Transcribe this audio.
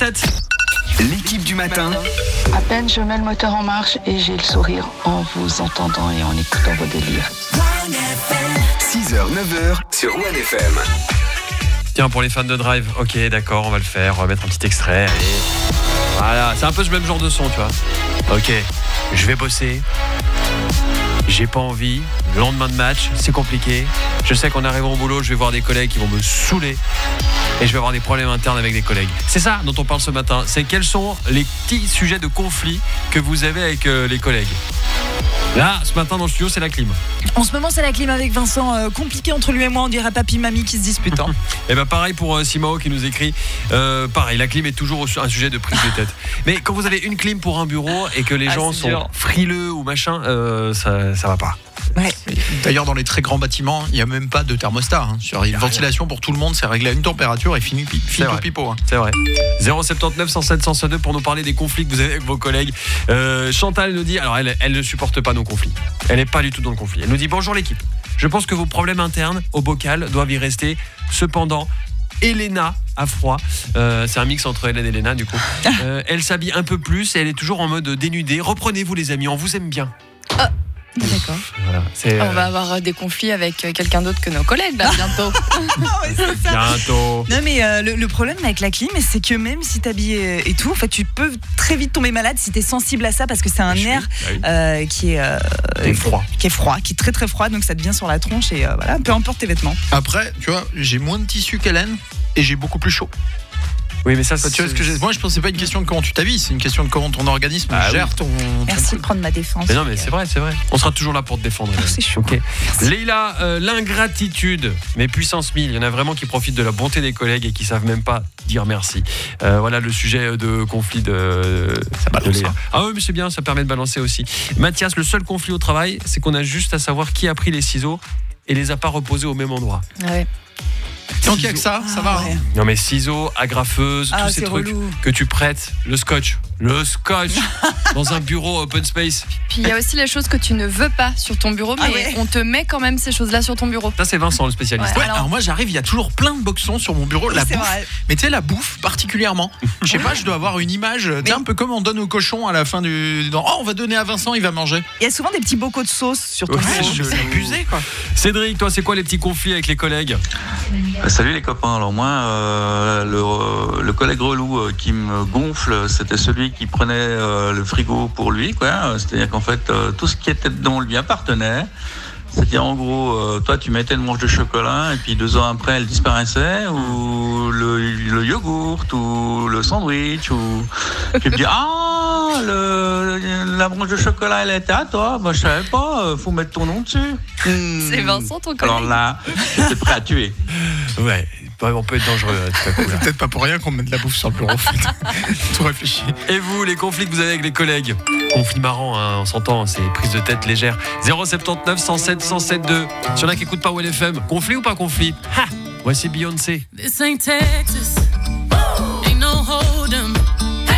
7. L'équipe du matin. À peine je mets le moteur en marche et j'ai le sourire en vous entendant et en écoutant vos délires. 6h, 9h sur One FM. Tiens, pour les fans de Drive, ok, d'accord, on va le faire. On va mettre un petit extrait. Allez. Voilà, c'est un peu ce même genre de son, tu vois. Ok, je vais bosser. J'ai pas envie. Le lendemain de match, c'est compliqué. Je sais qu'en arrivant au boulot, je vais voir des collègues qui vont me saouler. Et je vais avoir des problèmes internes avec des collègues. C'est ça dont on parle ce matin. C'est quels sont les petits sujets de conflit que vous avez avec les collègues. Là, ce matin dans le studio, c'est la clim. En ce moment, c'est la clim avec Vincent. Compliqué entre lui et moi, on dirait papy-mamie qui se disputent. Hein. Et ben pareil pour Simao qui nous écrit. Pareil, la clim est toujours un sujet de prise de tête. Mais quand vous avez une clim pour un bureau et que les gens sont dur. Frileux ou machin, ça va pas. Ouais. D'ailleurs, dans les très grands bâtiments, il n'y a même pas de thermostat. Hein. Sur une ventilation pour tout le monde, c'est réglé à une température et fini au pipeau. Hein. C'est vrai. 079 107 102 pour nous parler des conflits que vous avez avec vos collègues. Chantal nous dit, alors elle ne supporte pas nos conflits. Elle n'est pas du tout dans le conflit. Elle nous dit bonjour l'équipe. Je pense que vos problèmes internes au bocal doivent y rester. Cependant, Elena a froid. C'est un mix entre Hélène et Elena du coup. Elle s'habille un peu plus et elle est toujours en mode dénudée. Reprenez-vous les amis, on vous aime bien. D'accord. Voilà, on va avoir des conflits avec quelqu'un d'autre que nos collègues là bientôt. Ouais, c'est ça. Bientôt. Non mais le problème avec la clim, c'est que même si t'es habillé et tout, en fait, tu peux très vite tomber malade si t'es sensible à ça parce que c'est un air qui est froid, qui est très très froid, donc ça te vient sur la tronche et voilà, peu importe tes vêtements. Après, tu vois, j'ai moins de tissu qu'Hélène et j'ai beaucoup plus chaud. Oui, mais ça, tu vois ce que moi je pense que c'est pas une question de comment tu t'habilles, c'est une question de comment ton organisme gère ton. Merci de prendre ma défense. Mais non, mais c'est vrai. On sera toujours là pour te défendre. C'est chaud. Okay. Leïla, l'ingratitude, mais puissance 1000. Il y en a vraiment qui profitent de la bonté des collègues et qui savent même pas dire merci. Voilà le sujet de conflit de Leïla. Ah oui, mais c'est bien, ça permet de balancer aussi. Mathias, le seul conflit au travail, c'est qu'on a juste à savoir qui a pris les ciseaux et les a pas reposés au même endroit. Ouais. Tant qu'il y a que ça va. Ouais. Non mais ciseaux, agrafeuses, tous ces trucs relou. que tu prêtes, le scotch dans un bureau open space. Puis il y a aussi les choses que tu ne veux pas sur ton bureau, mais on te met quand même ces choses-là sur ton bureau. Ça c'est Vincent le spécialiste. Ouais, alors moi j'arrive, il y a toujours plein de boxons sur mon bureau, la bouffe. Vrai. Mais tu sais la bouffe particulièrement. Je sais pas, je dois avoir une image, un peu comme on donne au cochon à la fin on va donner à Vincent, il va manger. Il y a souvent des petits bocaux de sauce sur ton bureau. C'est abusé quoi. Cédric, toi c'est quoi les petits conflits avec les collègues? Salut les copains, alors moi le collègue relou qui me gonfle, c'était celui qui prenait le frigo pour lui, quoi. C'est-à-dire qu'en fait tout ce qui était dedans lui appartenait. C'est-à-dire en gros, toi tu mettais une manche de chocolat et puis 2 ans après elle disparaissait, ou le yogourt ou le sandwich, ou tu me dis la branche de chocolat elle était à toi, moi je savais pas, faut mettre ton nom dessus. C'est Vincent ton collègue. Alors là, j'étais prêt à tuer. Ouais, on peut être dangereux. C'est peut-être pas pour rien qu'on met de la bouffe sur le bureau en fait. Tout réfléchi. Et vous, les conflits que vous avez avec les collègues? Conflits marrants, hein, on s'entend, c'est prise de tête légère. 079 107 107 2. S'il y en a qui écoutent pas ONFM, conflit ou pas conflit? Voici Beyoncé. This ain't Texas.